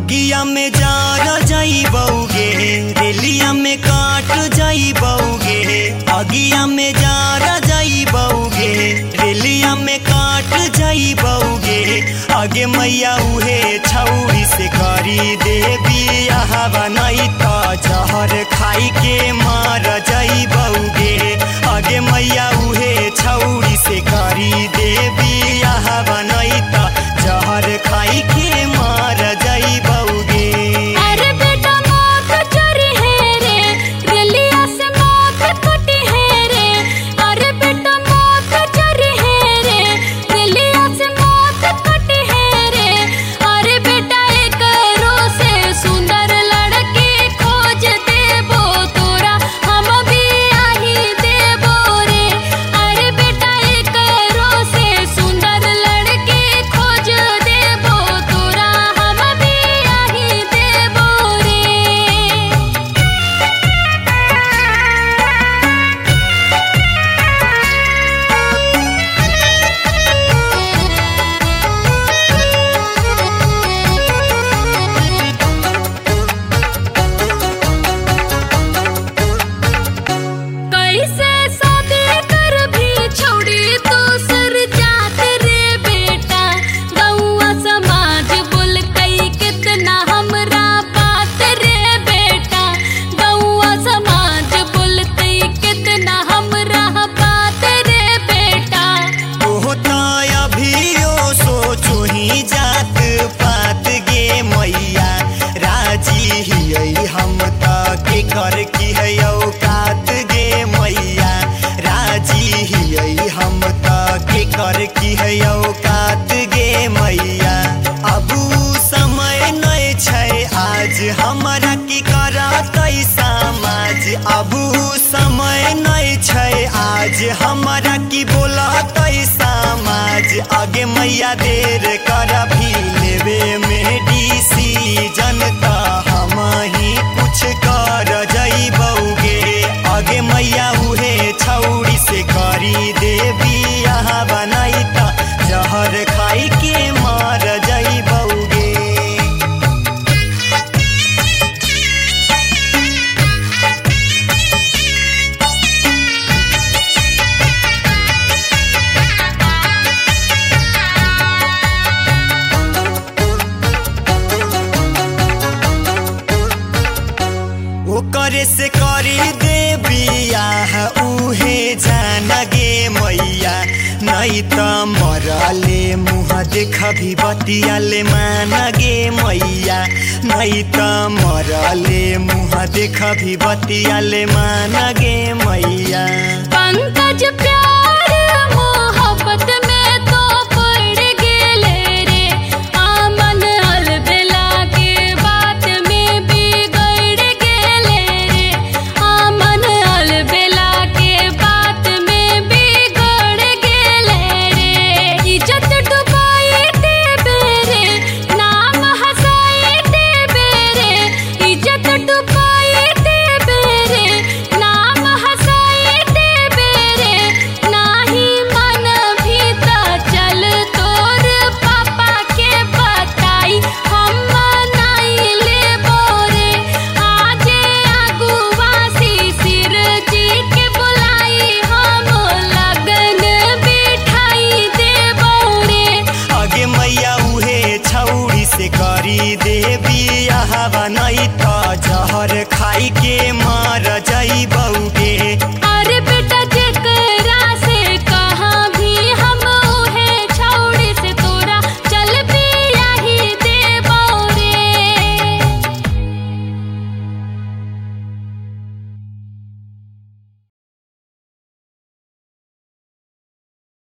अगिया में जार जाइबौगे रेलिया में काट जाइबौगे अगिया में जार जाइबौगे रेलिया में काट जाइबौगे आगे मैया उहे छौरी से करी देवी यहाँ नहीं तो जहर खाई के मार जाइबौगे आगे मैया उहे छौरी से करी देवी यहाँ नहीं तो जहर खाई के मार जाइबौगे। अरे बेटा मौत चोरी है रे रेलिया से मौत कटी है रे। अरे बेटा मौत चोरी है रे रेलिया से मौत कटी है रे। अरे बेटा एक रो से सुंदर लड़की खोज देबो तोरा हम भी आही देबो रे। अरे बेटा एक रो से सुंदर लड़की खोज देबो तोरा हम भी आही देबो रे। कैसे शादी कर भी छोड़ी दूसर जात रे बेटा। गौआ समाज बोल कई कितना हमरा बात रे बेटा। गौआ समाज बोल कई कितना हमरा बात रे बेटा। होता अभियो सोचो ही जात पात गे मैया राजी हियै हम त के कर की है औकात गे मैया राजी हियै हम त के कर की है औकात गे मैया। अब समय नहीं छै आज हमरा की करतै समाज। अब समय नहीं छै आज हमरा की बोलतै समाज। आगे मैया देर कर भी लेवे में डिसीजन त हम ही कुछ कर जाइबौगे आगे मैया उहे छौरी से करी देवी यहाँ बनाई त जहर खाई के मार जाइबौगे। ओकरे से करी देवी यहाँ उहे जाना गे मैया नहीं त मरले मुँह देख भी बतियाले मान गे मैया नहीं त मरले मुँह देख भी बतियाले मान गे मैया। पंकज प्यार मोहब्बत में तो पड़ गेले रे। आमन अलबेला के बात में बिगड़ गेले रे। आमन अलबेला के बात में बिगड़ गेले रे। इज्जत डुबाई देबे रे नाम हंसाई देबे रे। इज्जत डुबाई देबे रे नाम हंसाई देबे रे। नाही मन भी त चल तोर पापा के बताई हम नहीं लेबो रे। आजे अगुआ शिशिर जी के बुलाई हम लगन बिठाई देबो रे। आगे मैया उहे छौरी से करी